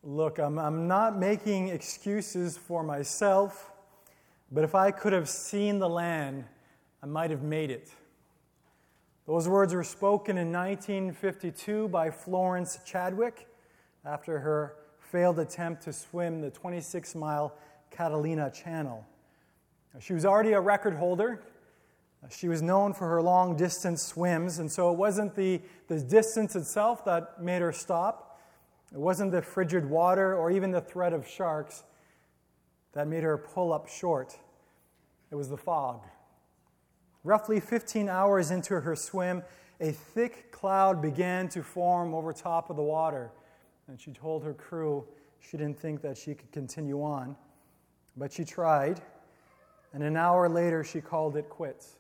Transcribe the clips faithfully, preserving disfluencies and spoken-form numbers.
Look, I'm, I'm not making excuses for myself, but if I could have seen the land, I might have made it. Those words were spoken in nineteen fifty-two by Florence Chadwick after her failed attempt to swim the twenty-six mile Catalina Channel. She was already a record holder. She was known for her long-distance swims, and so it wasn't the, the distance itself that made her stop. It wasn't the frigid water or even the threat of sharks that made her pull up short. It was the fog. Roughly fifteen hours into her swim, a thick cloud began to form over top of the water, and she told her crew she didn't think that she could continue on, but she tried, and an hour later she called it quits.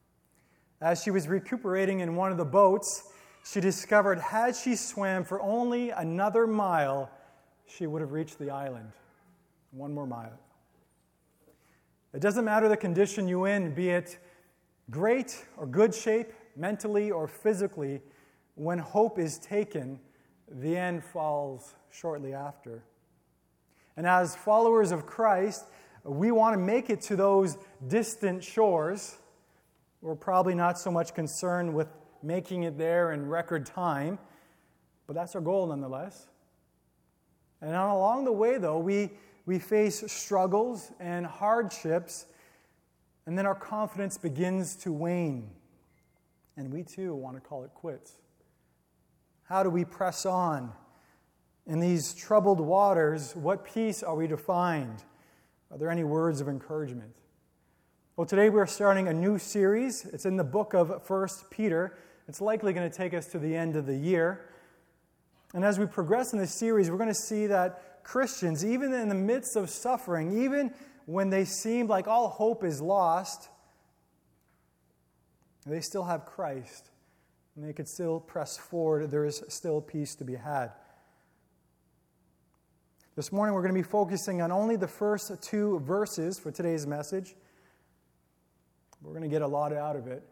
As she was recuperating in one of the boats, she discovered had she swam for only another mile, she would have reached the island. One more mile. It doesn't matter the condition you're in, be it great or good shape, mentally or physically, when hope is taken, the end falls shortly after. And as followers of Christ, we want to make it to those distant shores. We're probably not so much concerned with making it there in record time, but that's our goal nonetheless. And along the way, though, we, we face struggles and hardships, and then our confidence begins to wane, and we too want to call it quits. How do we press on? In these troubled waters, what peace are we to find? Are there any words of encouragement? Well, today we're starting a new series. It's in the book of First Peter. It's likely going to take us to the end of the year. And as we progress in this series, we're going to see that Christians, even in the midst of suffering, even when they seem like all hope is lost, they still have Christ. And they could still press forward. There is still peace to be had. This morning we're going to be focusing on only the first two verses for today's message. We're going to get a lot out of it.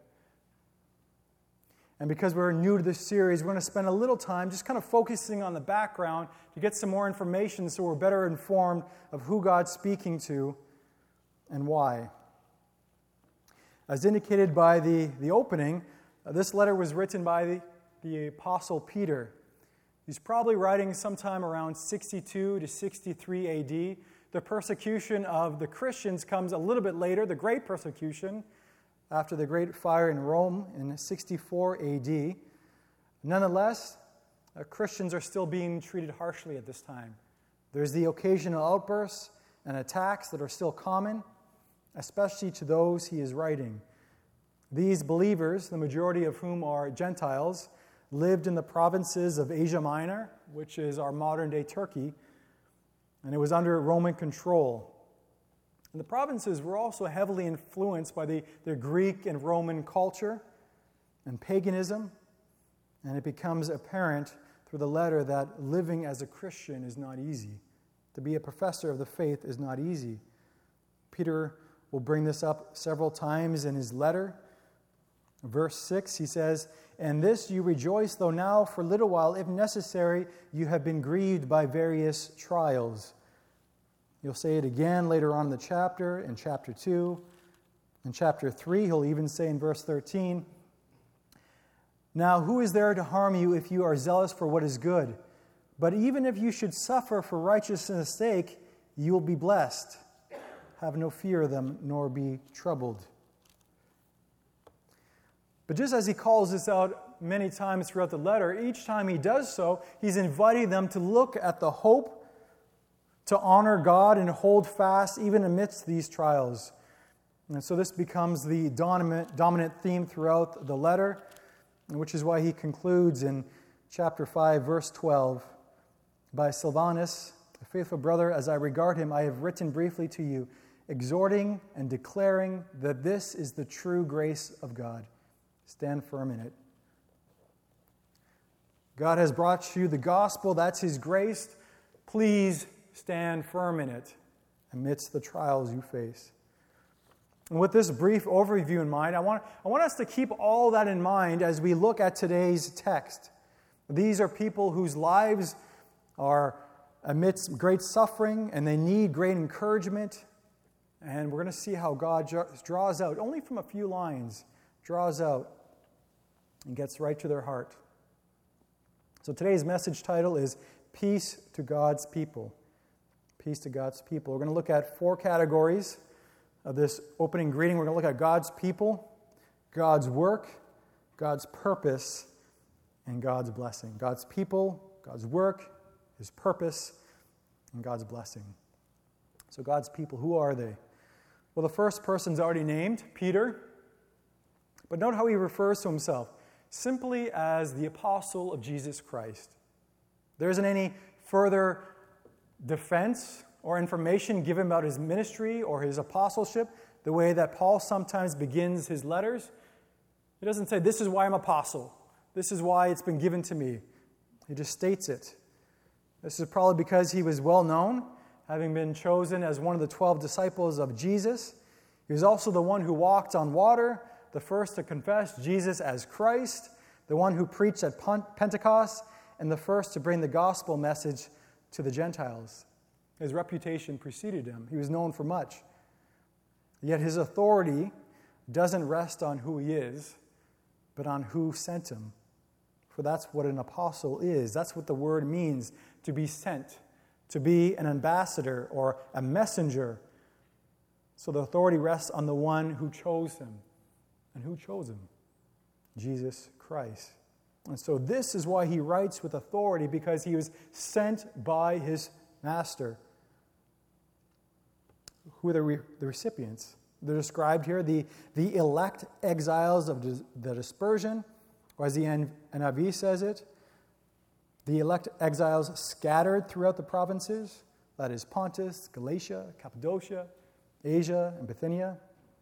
And because we're new to this series, we're going to spend a little time just kind of focusing on the background to get some more information so we're better informed of who God's speaking to and why. As indicated by the, the opening, uh, this letter was written by the, the Apostle Peter. He's probably writing sometime around sixty-two to sixty-three A D. The persecution of the Christians comes a little bit later, the Great Persecution, after the Great Fire in Rome in sixty-four A D. Nonetheless, uh, Christians are still being treated harshly at this time. There's the occasional outbursts and attacks that are still common, especially to those he is writing. These believers, the majority of whom are Gentiles, lived in the provinces of Asia Minor, which is our modern-day Turkey, and it was under Roman control. And the provinces were also heavily influenced by the, the Greek and Roman culture and paganism, and it becomes apparent through the letter that living as a Christian is not easy. To be a professor of the faith is not easy. Peter will bring this up several times in his letter. Verse six, he says, "And this you rejoice, though now for a little while, if necessary, you have been grieved by various trials." You'll say it again later on in the chapter, in chapter two. In chapter three, he'll even say in verse thirteen, "Now who is there to harm you if you are zealous for what is good? But even if you should suffer for righteousness' sake, you will be blessed. Have no fear of them, nor be troubled." But just as he calls this out many times throughout the letter, each time he does so, he's inviting them to look at the hope, to honor God and hold fast even amidst these trials. And so this becomes the dominant, dominant theme throughout the letter, which is why he concludes in chapter five, verse twelve, "By Silvanus, a faithful brother, as I regard him, I have written briefly to you, exhorting and declaring that this is the true grace of God. Stand firm in it." God has brought you the gospel, that's his grace. Please stand firm in it amidst the trials you face. And with this brief overview in mind, I want, I want us to keep all that in mind as we look at today's text. These are people whose lives are amidst great suffering, and they need great encouragement. And we're going to see how God draws out, only from a few lines, draws out and gets right to their heart. So today's message title is Peace to God's People. Peace to God's people. We're going to look at four categories of this opening greeting. We're going to look at God's people, God's work, God's purpose, and God's blessing. God's people, God's work, His purpose, and God's blessing. So God's people, who are they? Well, the first person's already named, Peter. But note how he refers to himself, simply as the apostle of Jesus Christ. There isn't any further defense or information given about his ministry or his apostleship, the way that Paul sometimes begins his letters. He doesn't say, this is why I'm apostle. This is why it's been given to me. He just states it. This is probably because he was well known, having been chosen as one of the twelve disciples of Jesus. He was also the one who walked on water, the first to confess Jesus as Christ, the one who preached at Pentecost, and the first to bring the gospel message to the Gentiles. His reputation preceded him. He was known for much. Yet his authority doesn't rest on who he is, but on who sent him. For that's what an apostle is. That's what the word means, to be sent, to be an ambassador or a messenger. So the authority rests on the one who chose him. And who chose him? Jesus Christ. And so this is why he writes with authority, because he was sent by his master. Who are the, re- the recipients? They're described here, the, the elect exiles of dis- the dispersion, or as the N I V says it, the elect exiles scattered throughout the provinces, that is Pontus, Galatia, Cappadocia, Asia, and Bithynia.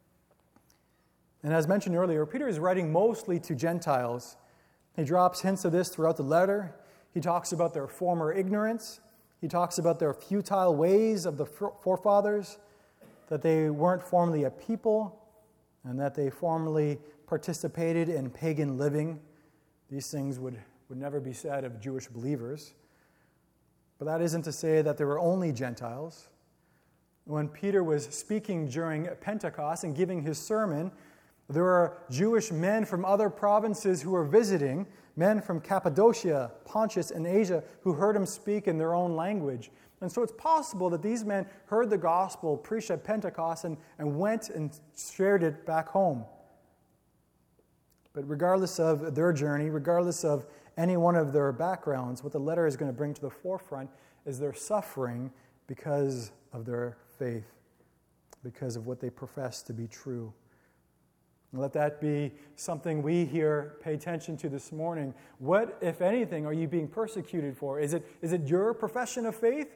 And as mentioned earlier, Peter is writing mostly to Gentiles. He drops hints of this throughout the letter. He talks about their former ignorance. He talks about their futile ways of the forefathers, that they weren't formerly a people, and that they formerly participated in pagan living. These things would, would never be said of Jewish believers. But that isn't to say that they were only Gentiles. When Peter was speaking during Pentecost and giving his sermon, there were Jewish men from other provinces who were visiting, men from Cappadocia, Pontus, and Asia, who heard him speak in their own language. And so it's possible that these men heard the gospel preached at Pentecost and, and went and shared it back home. But regardless of their journey, regardless of any one of their backgrounds, what the letter is going to bring to the forefront is their suffering because of their faith, because of what they profess to be true. Let that be something we here pay attention to this morning. What, if anything, are you being persecuted for? Is it, is it your profession of faith?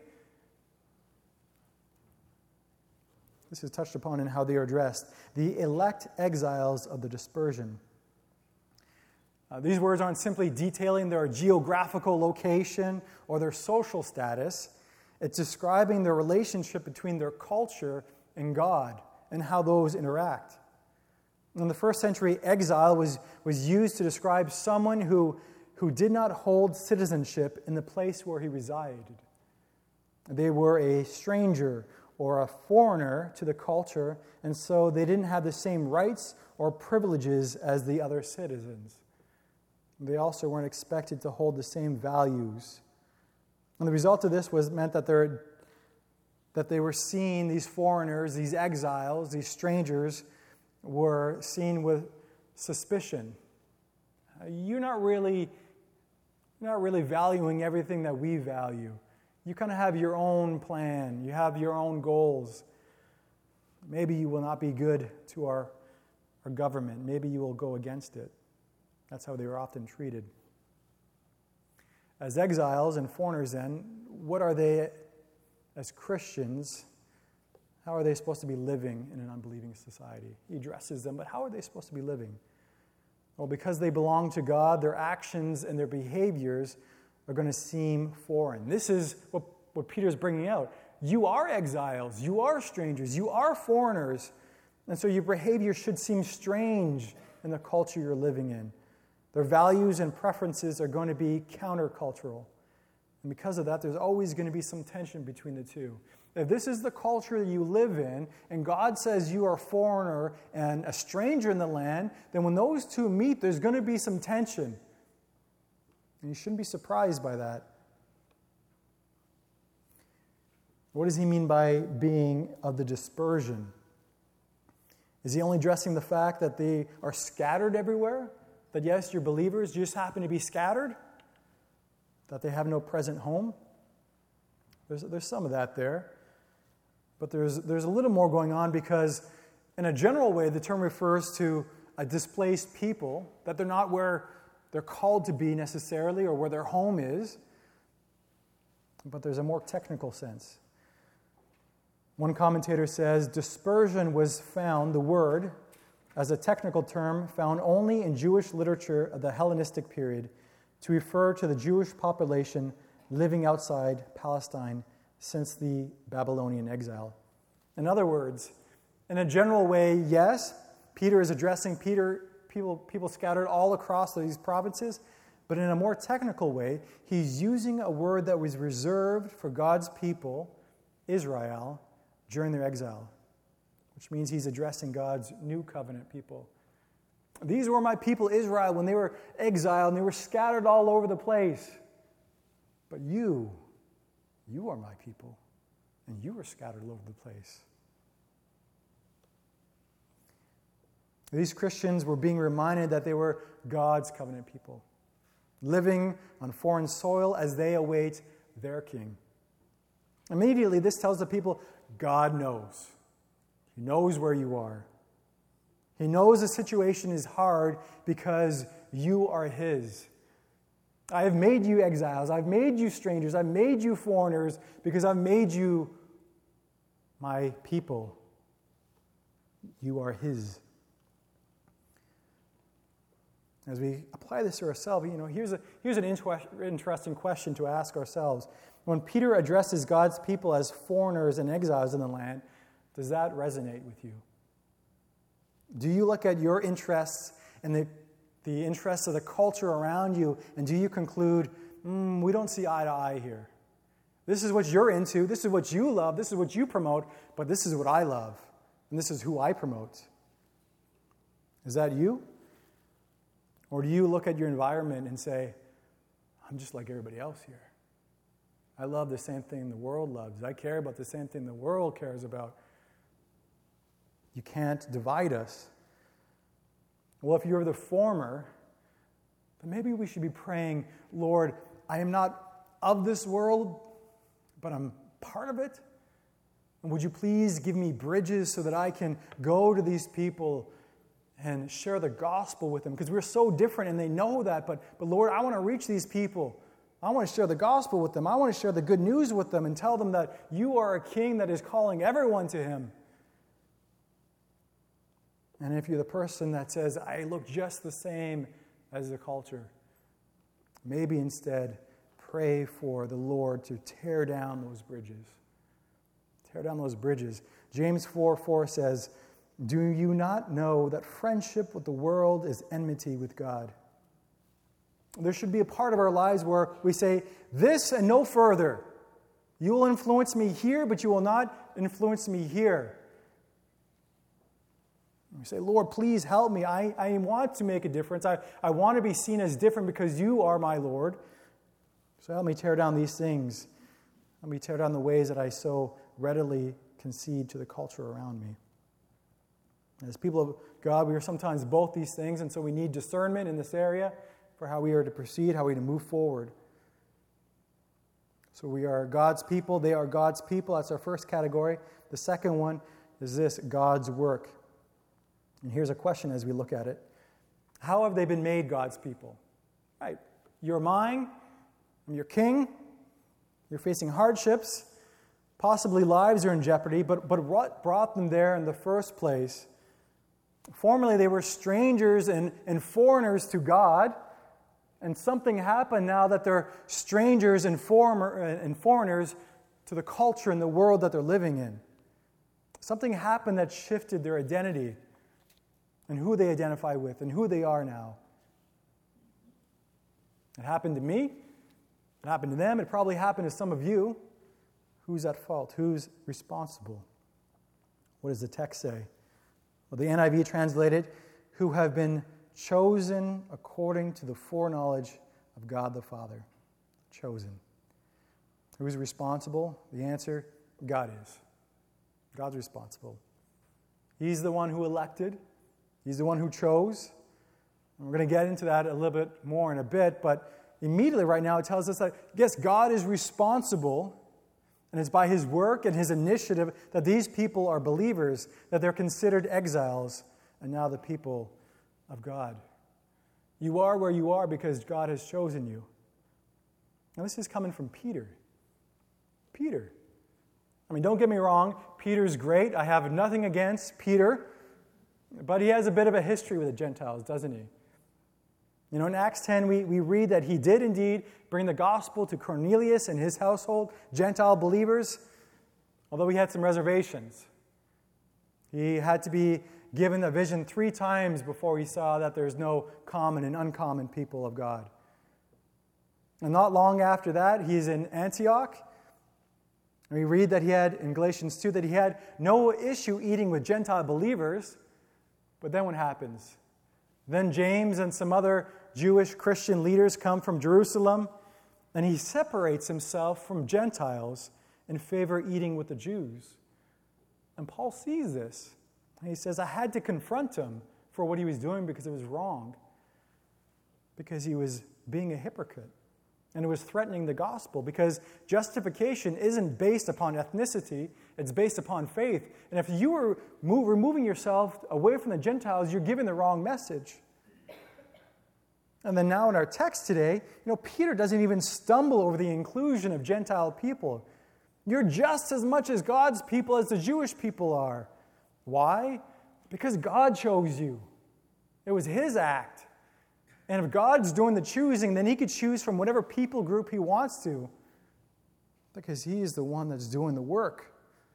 This is touched upon in how they are addressed. The elect exiles of the dispersion. Uh, these words aren't simply detailing their geographical location or their social status. It's describing the relationship between their culture and God and how those interact. In the first century, exile was, was used to describe someone who, who did not hold citizenship in the place where he resided. They were a stranger or a foreigner to the culture, and so they didn't have the same rights or privileges as the other citizens. They also weren't expected to hold the same values. And the result of this was meant that, they're, that they were seen, these foreigners, these exiles, these strangers, were seen with suspicion. You're not really, you're not really valuing everything that we value. You kind of have your own plan. You have your own goals. Maybe you will not be good to our, our government. Maybe you will go against it. That's how they were often treated. As exiles and foreigners then, what are they as Christians? How are they supposed to be living in an unbelieving society? He addresses them, but how are they supposed to be living? Well, because they belong to God, their actions and their behaviors are going to seem foreign. This is what, what Peter's bringing out. You are exiles. You are strangers. You are foreigners. And so your behavior should seem strange in the culture you're living in. Their values and preferences are going to be countercultural. And because of that, there's always going to be some tension between the two. If this is the culture that you live in, and God says you are a foreigner and a stranger in the land, then when those two meet, there's going to be some tension. And you shouldn't be surprised by that. What does he mean by being of the dispersion? Is he only addressing the fact that they are scattered everywhere? That yes, you're believers, you just happen to be scattered? That they have no present home? There's, there's some of that there. But there's, there's a little more going on, because in a general way, the term refers to a displaced people, that they're not where they're called to be necessarily or where their home is. But there's a more technical sense. One commentator says, dispersion was found, the word, as a technical term found only in Jewish literature of the Hellenistic period, to refer to the Jewish population living outside Palestine since the Babylonian exile. In other words, in a general way, yes, Peter is addressing Peter, people, people scattered all across these provinces, but in a more technical way, he's using a word that was reserved for God's people, Israel, during their exile, which means he's addressing God's new covenant people. These were my people, Israel, when they were exiled and they were scattered all over the place. But you, you are my people, and you were scattered all over the place. These Christians were being reminded that they were God's covenant people, living on foreign soil as they await their king. Immediately, this tells the people, God knows. He knows where you are. He knows the situation is hard because you are His. I have made you exiles. I've made you strangers. I've made you foreigners because I've made you my people. You are His. As we apply this to ourselves, you know, here's a here's an inter- interesting question to ask ourselves. When Peter addresses God's people as foreigners and exiles in the land, does that resonate with you? Do you look at your interests and the, the interests of the culture around you, and do you conclude, mm, we don't see eye to eye here? This is what you're into, this is what you love, this is what you promote, but this is what I love, and this is who I promote. Is that you? Or do you look at your environment and say, I'm just like everybody else here. I love the same thing the world loves. I care about the same thing the world cares about. You can't divide us. Well, if you're the former, then maybe we should be praying, Lord, I am not of this world, but I'm part of it. And would you please give me bridges so that I can go to these people and share the gospel with them? Because we're so different and they know that. But, but Lord, I want to reach these people. I want to share the gospel with them. I want to share the good news with them and tell them that you are a king that is calling everyone to Him. And if you're the person that says, I look just the same as the culture, maybe instead pray for the Lord to tear down those bridges. Tear down those bridges. James four four says, do you not know that friendship with the world is enmity with God? There should be a part of our lives where we say, this and no further. You will influence me here, but you will not influence me here. We say, Lord, please help me. I, I want to make a difference. I, I want to be seen as different because you are my Lord. So help me tear down these things. Help me tear down the ways that I so readily concede to the culture around me. As people of God, we are sometimes both these things, and so we need discernment in this area for how we are to proceed, how we are to move forward. So we are God's people. They are God's people. That's our first category. The second one is this, God's work. And here's a question as we look at it. How have they been made God's people? Right. You're mine. I'm your king. You're facing hardships. Possibly lives are in jeopardy. But, but what brought them there in the first place? Formerly, they were strangers and, and foreigners to God. And something happened now that they're strangers and, former, and foreigners to the culture and the world that they're living in. Something happened that shifted their identity and who they identify with and who they are now. It happened to me. It happened to them. It probably happened to some of you. Who's at fault? Who's responsible? What does the text say? Well, the N I V translated, who have been chosen according to the foreknowledge of God the Father. Chosen. Who's responsible? The answer, God is. God's responsible. He's the one who elected. He's the one who chose. And we're going to get into that a little bit more in a bit, but immediately right now it tells us that, yes, God is responsible, and it's by His work and His initiative that these people are believers, that they're considered exiles, and now the people of God. You are where you are because God has chosen you. Now this is coming from Peter. Peter. I mean, don't get me wrong, Peter's great. I have nothing against Peter, but he has a bit of a history with the Gentiles, doesn't he? You know, in Acts ten, we, we read that he did indeed bring the gospel to Cornelius and his household, Gentile believers, although he had some reservations. He had to be given a vision three times before he saw that there's no common and uncommon people of God. And not long after that, he's in Antioch. And we read that he had, in Galatians two, that he had no issue eating with Gentile believers. But then what happens? Then James and some other Jewish Christian leaders come from Jerusalem, and he separates himself from Gentiles in favor of eating with the Jews. And Paul sees this. And he says, I had to confront him for what he was doing because it was wrong. Because he was being a hypocrite. And it was threatening the gospel, because justification isn't based upon ethnicity, it's based upon faith. And if you are move, removing yourself away from the Gentiles, you're giving the wrong message. And then now in our text today, you know, Peter doesn't even stumble over the inclusion of Gentile people. You're just as much as God's people as the Jewish people are. Why? Because God chose you. It was His act. And if God's doing the choosing, then He could choose from whatever people group He wants to, because He is the one that's doing the work.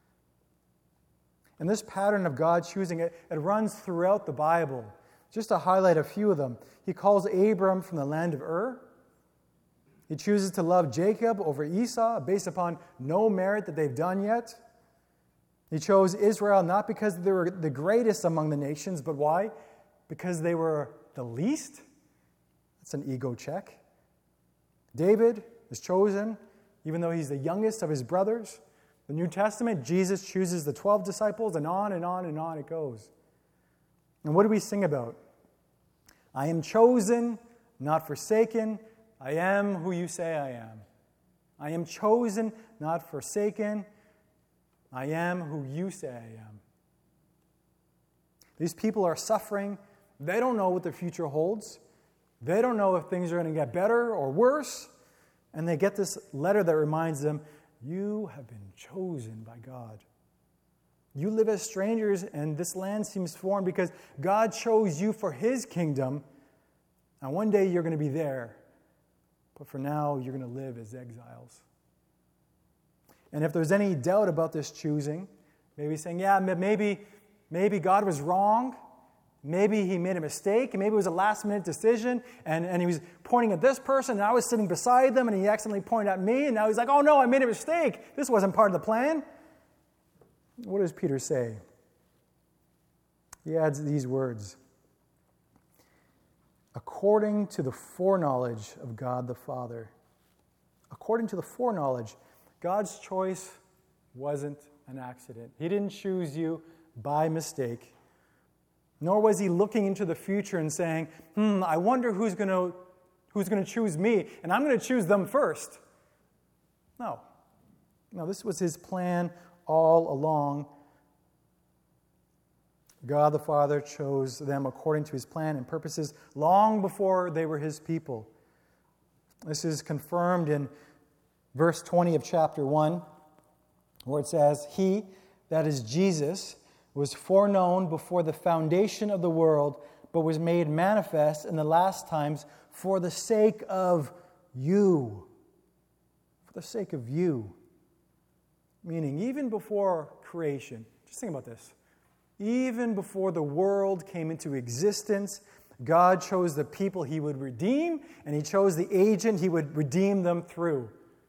And this pattern of God choosing, it, it runs throughout the Bible. Just to highlight a few of them, He calls Abram from the land of Ur. He chooses to love Jacob over Esau based upon no merit that they've done yet. He chose Israel not because they were the greatest among the nations, but why? Because they were the least. That's an ego check. David is chosen, even though he's the youngest of his brothers. The New Testament, Jesus chooses the twelve disciples, and on and on and on it goes. And what do we sing about? I am chosen, not forsaken. I am who you say I am. I am chosen, not forsaken. I am who you say I am. These people are suffering. They don't know what the future holds. They don't know if things are going to get better or worse. And they get this letter that reminds them, you have been chosen by God. You live as strangers, and this land seems foreign because God chose you for His kingdom. And one day you're going to be there. But for now, you're going to live as exiles. And if there's any doubt about this choosing, maybe saying, yeah, maybe, maybe God was wrong. Maybe he made a mistake, and maybe it was a last-minute decision, and, and he was pointing at this person, and I was sitting beside them, and he accidentally pointed at me, and now he's like, oh no, I made a mistake. This wasn't part of the plan. What does Peter say? He adds these words. According to the foreknowledge of God the Father. According to the foreknowledge, God's choice wasn't an accident. He didn't choose you by mistake. Nor was He looking into the future and saying, hmm, I wonder who's going to who's going to choose me, and I'm going to choose them first. No. No, this was His plan all along. God the Father chose them according to His plan and purposes long before they were His people. This is confirmed in verse twenty of chapter one, where it says, He, that is Jesus, was foreknown before the foundation of the world, but was made manifest in the last times for the sake of you. For the sake of you. Meaning, even before creation, just think about this. Even before the world came into existence, God chose the people he would redeem, and he chose the agent he would redeem them through.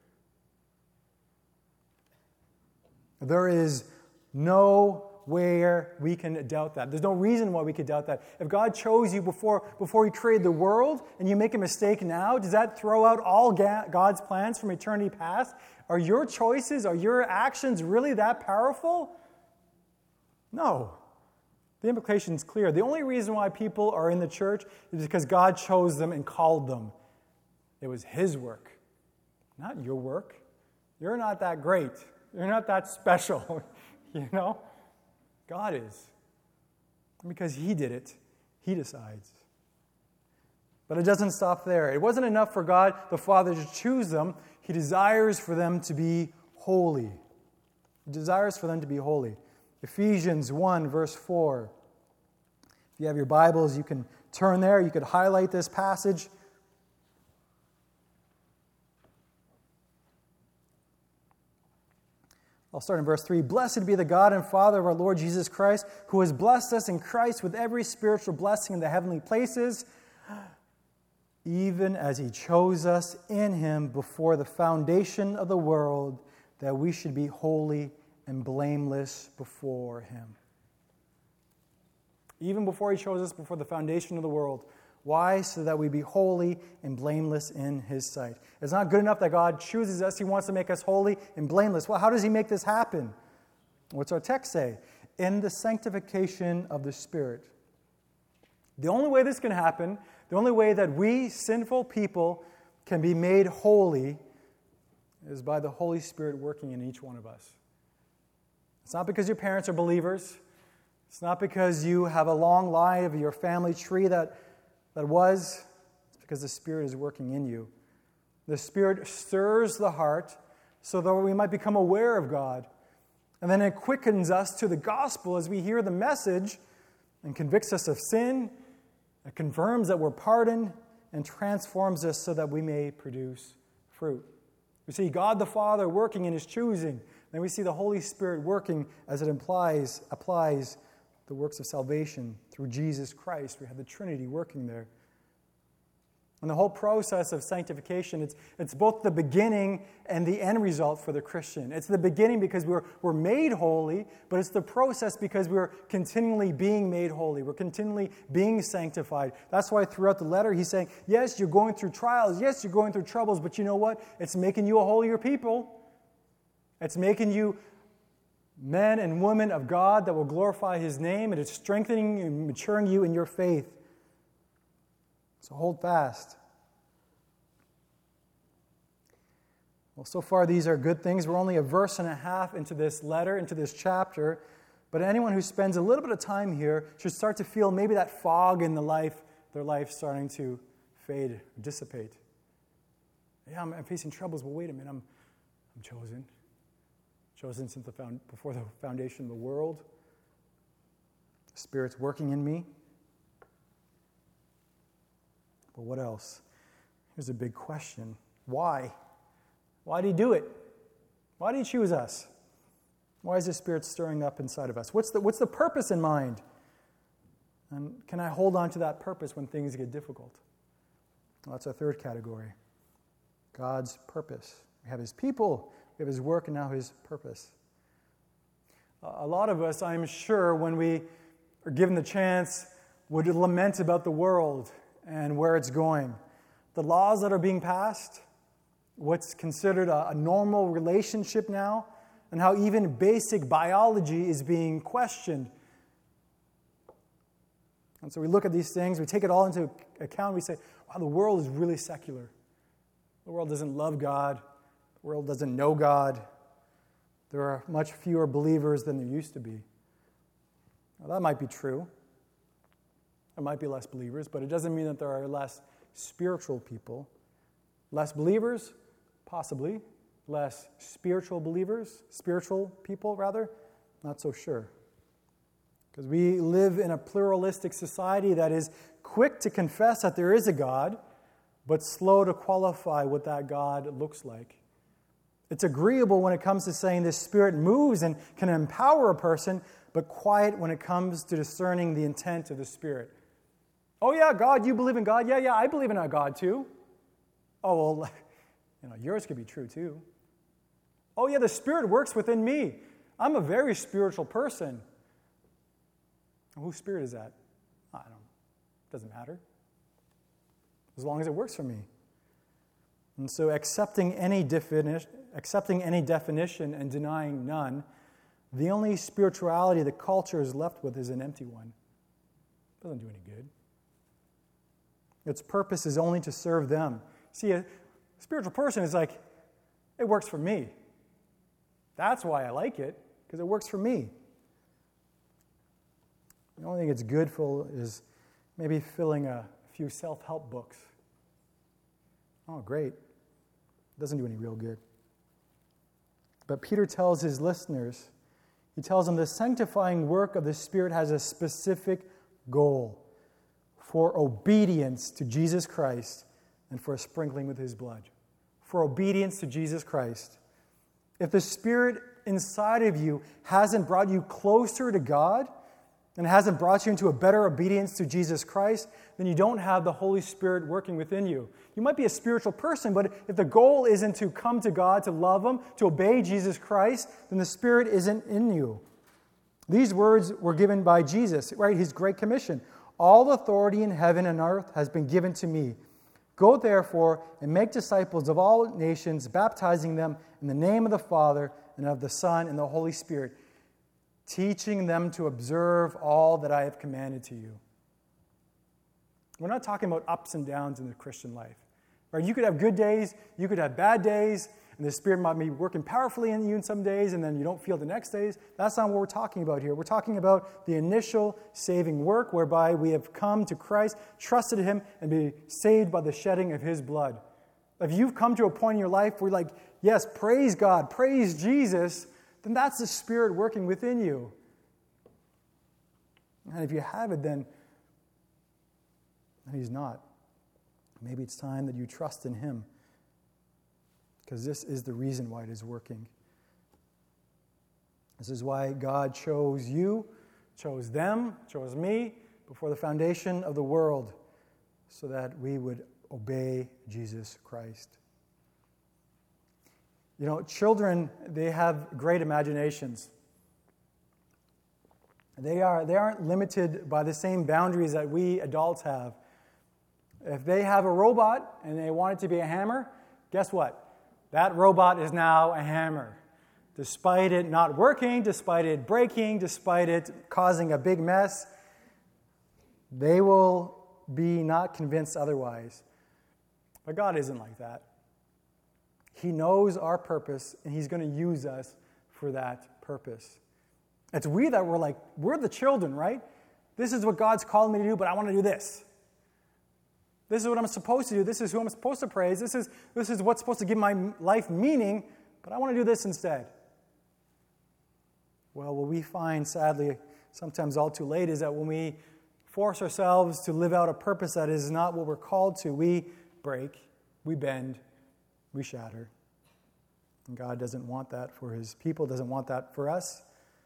There is nowhere we can doubt that. There's no reason why we could doubt that. If God chose you before, before he created the world, and you make a mistake now, does that throw out all God's plans from eternity past? Are your choices, are your actions really that powerful? No. The implication is clear. The only reason why people are in the church is because God chose them and called them. It was his work, not your work. You're not that great. You're not that special, you know? God is. And because he did it, he decides. But it doesn't stop there. It wasn't enough for God the Father to choose them. He desires for them to be holy. He desires for them to be holy. Ephesians one, verse four. If you have your Bibles, you can turn there. You could highlight this passage. I'll start in verse three. Blessed be the God and Father of our Lord Jesus Christ, who has blessed us in Christ with every spiritual blessing in the heavenly places, even as he chose us in him before the foundation of the world, that we should be holy and blameless before him. Even before he chose us before the foundation of the world. Why? So that we be holy and blameless in his sight. It's not good enough that God chooses us. He wants to make us holy and blameless. Well, how does he make this happen? What's our text say? In the sanctification of the Spirit. The only way this can happen, the only way that we sinful people can be made holy is by the Holy Spirit working in each one of us. It's not because your parents are believers. It's not because you have a long line of your family tree that, that was. It's because the Spirit is working in you. The Spirit stirs the heart so that we might become aware of God. And then it quickens us to the gospel as we hear the message and convicts us of sin. It confirms that we're pardoned and transforms us so that we may produce fruit. We see God the Father working in his choosing. Then we see the Holy Spirit working as it implies, applies the works of salvation through Jesus Christ. We have the Trinity working there. And the whole process of sanctification, it's, it's both the beginning and the end result for the Christian. It's the beginning because we're, we're made holy, but it's the process because we're continually being made holy. We're continually being sanctified. That's why throughout the letter he's saying, yes, you're going through trials. Yes, you're going through troubles, but you know what? It's making you a holier people. It's making you men and women of God that will glorify his name, and it's strengthening and maturing you in your faith. So hold fast. Well, so far these are good things. We're only a verse and a half into this letter, into this chapter, but anyone who spends a little bit of time here should start to feel maybe that fog in the life, their life starting to fade, dissipate. Yeah, I'm, I'm facing troubles, but wait a minute, I'm, I'm chosen. Chosen since the found, before the foundation of the world. The Spirit's working in me. But what else? Here's a big question. Why? Why did he do it? Why did he choose us? Why is the Spirit stirring up inside of us? What's the, what's the purpose in mind? And can I hold on to that purpose when things get difficult? Well, that's our third category. God's purpose. We have his people, we have his work, and now his purpose. A lot of us, I'm sure, when we are given the chance, would lament about the world and where it's going. The laws that are being passed, what's considered a, a normal relationship now, and how even basic biology is being questioned. And so we look at these things, we take it all into account, we say, wow, the world is really secular. The world doesn't love God. The world doesn't know God. There are much fewer believers than there used to be. Now, that might be true. There might be less believers, but it doesn't mean that there are less spiritual people. Less believers? Possibly. Less spiritual believers? Spiritual people, rather? Not so sure. Because we live in a pluralistic society that is quick to confess that there is a God, but slow to qualify what that God looks like. It's agreeable when it comes to saying the Spirit moves and can empower a person, but quiet when it comes to discerning the intent of the Spirit. Oh yeah, God, you believe in God? Yeah, yeah, I believe in a God too. Oh, well, you know, yours could be true too. Oh yeah, the Spirit works within me. I'm a very spiritual person. Whose spirit is that? I don't know. Doesn't matter. As long as it works for me. And so accepting any definition, accepting any definition and denying none, the only spirituality the culture is left with is an empty one. It doesn't do any good. Its purpose is only to serve them. See, a spiritual person is like, it works for me. That's why I like it, because it works for me. The only thing it's good for is maybe filling a few self-help books. Oh, great. Doesn't do any real good. But Peter tells his listeners, he tells them the sanctifying work of the Spirit has a specific goal for obedience to Jesus Christ and for a sprinkling with his blood. For obedience to Jesus Christ. If the Spirit inside of you hasn't brought you closer to God, and hasn't brought you into a better obedience to Jesus Christ, then you don't have the Holy Spirit working within you. You might be a spiritual person, but if the goal isn't to come to God, to love Him, to obey Jesus Christ, then the Spirit isn't in you. These words were given by Jesus, right? His great commission. All authority in heaven and earth has been given to me. Go therefore and make disciples of all nations, baptizing them in the name of the Father and of the Son and the Holy Spirit, teaching them to observe all that I have commanded to you. We're not talking about ups and downs in the Christian life. Right? You could have good days, you could have bad days, and the Spirit might be working powerfully in you in some days, and then you don't feel the next days. That's not what we're talking about here. We're talking about the initial saving work whereby we have come to Christ, trusted Him, and be saved by the shedding of His blood. If you've come to a point in your life where you're like, yes, praise God, praise Jesus, then that's the Spirit working within you. And if you have it, then, then He's not. Maybe it's time that you trust in Him, because this is the reason why it is working. This is why God chose you, chose them, chose me before the foundation of the world, so that we would obey Jesus Christ. You know, children, they have great imaginations. They are, they aren't limited by the same boundaries that we adults have. If they have a robot and they want it to be a hammer, guess what? That robot is now a hammer. Despite it not working, despite it breaking, despite it causing a big mess, they will be not convinced otherwise. But God isn't like that. He knows our purpose, and He's going to use us for that purpose. It's we that we're like, we're the children, right? This is what God's called me to do, but I want to do this. This is what I'm supposed to do. This is who I'm supposed to praise. This is, this is what's supposed to give my life meaning, but I want to do this instead. Well, what we find, sadly, sometimes all too late, is that when we force ourselves to live out a purpose that is not what we're called to, we break, we bend, we shatter. And God doesn't want that for His people, doesn't want that for us.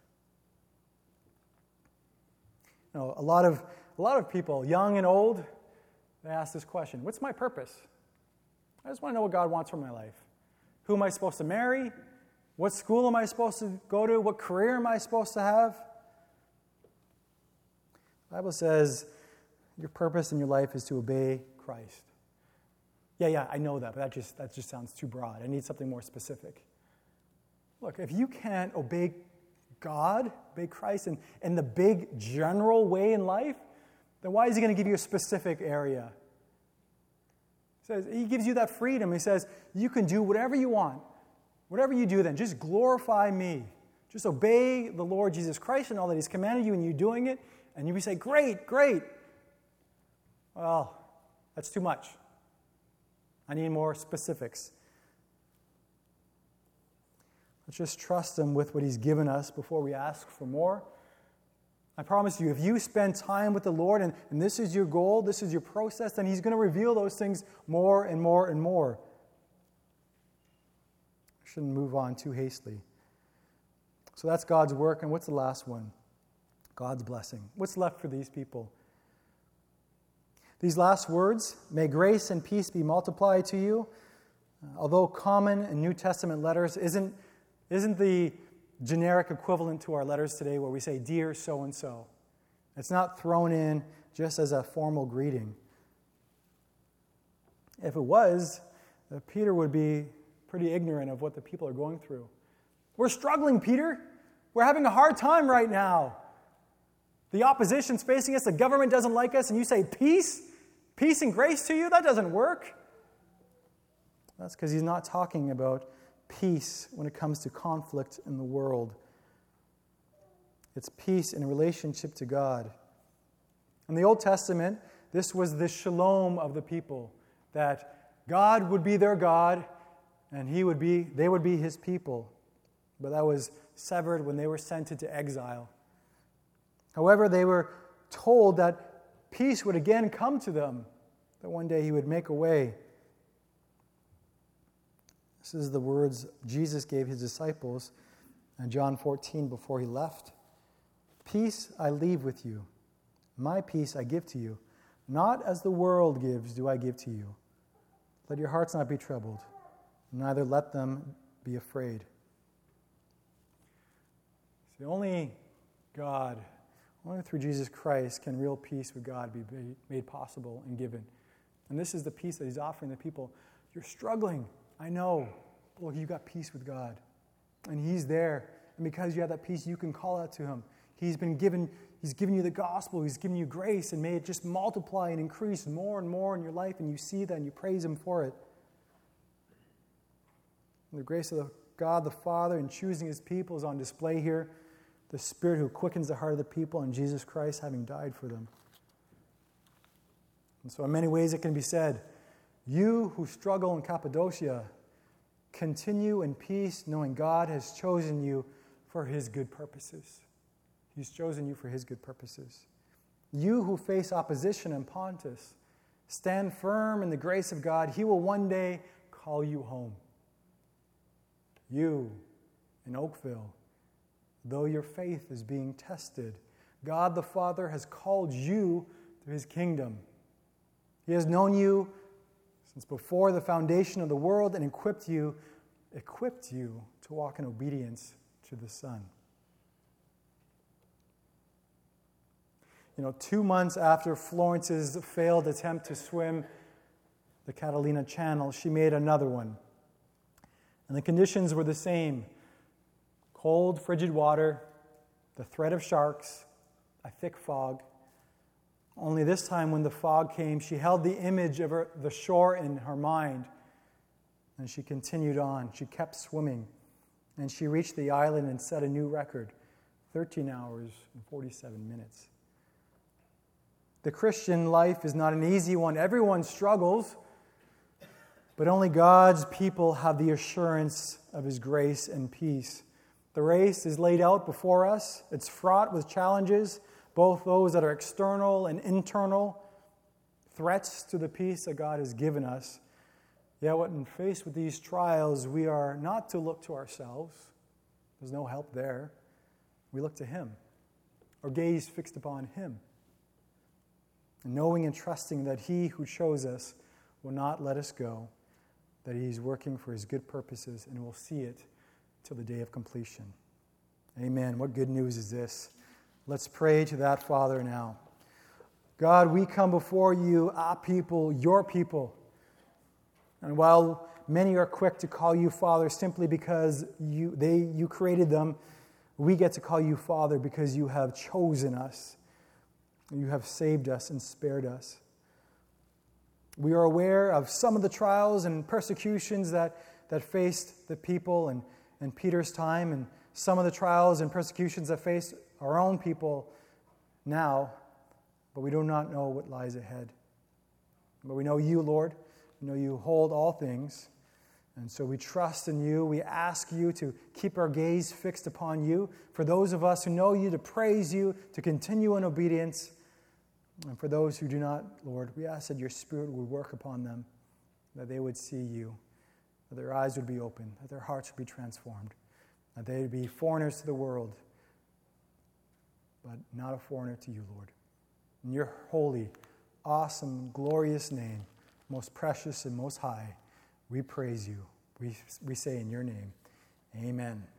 You know, a lot of a lot of people, young and old, they ask this question: what's my purpose? I just want to know what God wants for my life. Who am I supposed to marry? What school am I supposed to go to? What career am I supposed to have? The Bible says your purpose in your life is to obey Christ. Yeah, yeah, I know that, but that just that just sounds too broad. I need something more specific. Look, if you can't obey God, obey Christ in, in the big general way in life, then why is He going to give you a specific area? He says He gives you that freedom. He says you can do whatever you want. Whatever you do then, just glorify me. Just obey the Lord Jesus Christ and all that He's commanded you, and you doing it, and you say, great, great. Well, that's too much. I need more specifics. Let's just trust Him with what He's given us before we ask for more. I promise you, if you spend time with the Lord and, and this is your goal, this is your process, then He's going to reveal those things more and more and more. I shouldn't move on too hastily. So that's God's work. And what's the last one? God's blessing. What's left for these people? These last words, may grace and peace be multiplied to you, uh, although common in New Testament letters, isn't, isn't the generic equivalent to our letters today where we say, dear so-and-so. It's not thrown in just as a formal greeting. If it was, uh, Peter would be pretty ignorant of what the people are going through. We're struggling, Peter. We're having a hard time right now. The opposition's facing us, the government doesn't like us, and you say peace? Peace and grace to you? That doesn't work. That's because he's not talking about peace when it comes to conflict in the world. It's peace in relationship to God. In the Old Testament, this was the shalom of the people, that God would be their God, and he would be, they would be his people. But that was severed when they were sent into exile. However, they were told that peace would again come to them, that one day he would make a way. This is the words Jesus gave his disciples in John fourteen before he left. Peace I leave with you. My peace I give to you. Not as the world gives do I give to you. Let your hearts not be troubled, neither let them be afraid. See, only God, only through Jesus Christ can real peace with God be made possible and given. And this is the peace that he's offering the people. You're struggling. I know. Look, you've got peace with God. And he's there. And because you have that peace, you can call out to him. He's been given, he's given you the gospel. He's given you grace. And may it just multiply and increase more and more in your life. And you see that and you praise him for it. And the grace of the God the Father in choosing his people is on display here. The Spirit who quickens the heart of the people and Jesus Christ having died for them. And so in many ways it can be said, you who struggle in Cappadocia, continue in peace knowing God has chosen you for his good purposes. He's chosen you for his good purposes. You who face opposition in Pontus, stand firm in the grace of God. He will one day call you home. You in Oakville, though your faith is being tested, God the Father has called you to his kingdom. He has known you since before the foundation of the world and equipped you, equipped you to walk in obedience to the Son. You know, two months after Florence's failed attempt to swim the Catalina Channel, she made another one. And the conditions were the same. Cold, frigid water, the threat of sharks, a thick fog. Only this time when the fog came, she held the image of her, the shore in her mind, and she continued on. She kept swimming, and she reached the island and set a new record, thirteen hours and forty-seven minutes. The Christian life is not an easy one. Everyone struggles, but only God's people have the assurance of his grace and peace. The race is laid out before us. It's fraught with challenges, both those that are external and internal, threats to the peace that God has given us. Yet when faced with these trials, we are not to look to ourselves. There's no help there. We look to him, our gaze fixed upon him, and knowing and trusting that he who chose us will not let us go, that he's working for his good purposes, and we'll see it till the day of completion. Amen. What good news is this? Let's pray to that Father now. God, we come before you, our people, your people. And while many are quick to call you Father simply because you they you created them, we get to call you Father because you have chosen us. You have saved us and spared us. We are aware of some of the trials and persecutions that, that faced the people in, in Peter's time, and some of the trials and persecutions that face our own people now, but we do not know what lies ahead. But we know you, Lord. We know you hold all things, and so we trust in you. We ask you to keep our gaze fixed upon you. For those of us who know you, to praise you, to continue in obedience. And for those who do not, Lord, we ask that your Spirit would work upon them, that they would see you, that their eyes would be opened, that their hearts would be transformed, that they would be foreigners to the world, but not a foreigner to you, Lord. In your holy, awesome, glorious name, most precious and most high, we praise you. We, we say in your name, amen.